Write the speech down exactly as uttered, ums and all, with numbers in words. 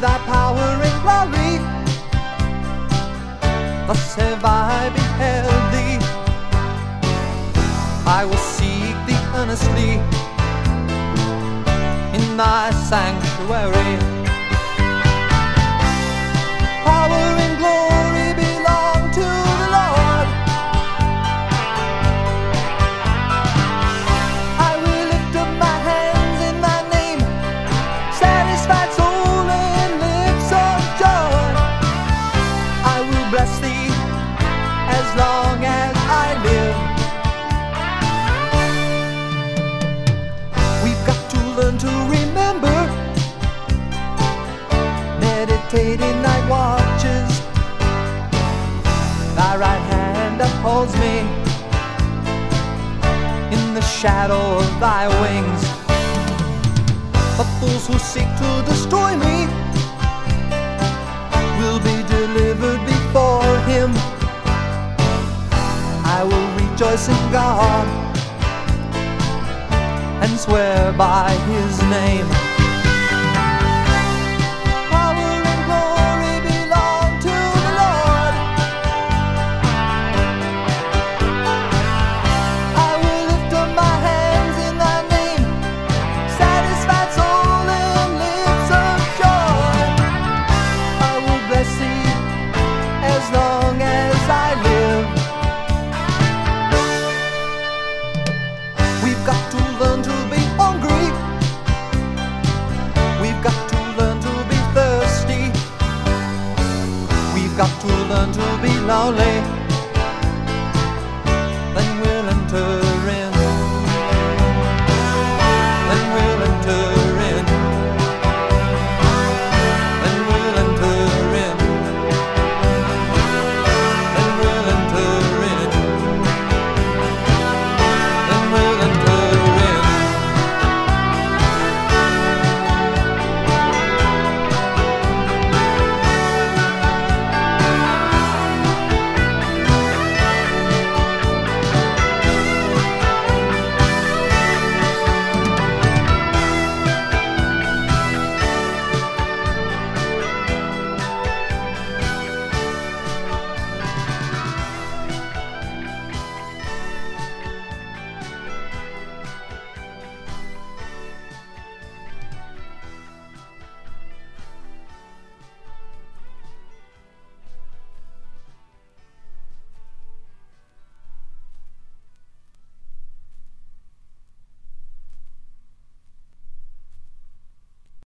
thy power and glory, thus have I beheld thee. I will seek thee earnestly in thy sanctuary. Power and glory belong to the Lord. I will lift up my hands in thy name, satisfied soul and lips of joy. I will bless thee as long as I live. We've got to learn to remember, meditating night watches. Thy right hand upholds me in the shadow of thy wings. But those who seek to destroy me will be delivered before him. I will rejoice in God and swear by his name. Power and glory belong to the Lord. I will lift up my hands in thy name, satisfied soul and lips of joy. I will bless thee as long as I live. We've got to learn to be hungry. We've got to learn to be thirsty. We've got to learn to be lonely.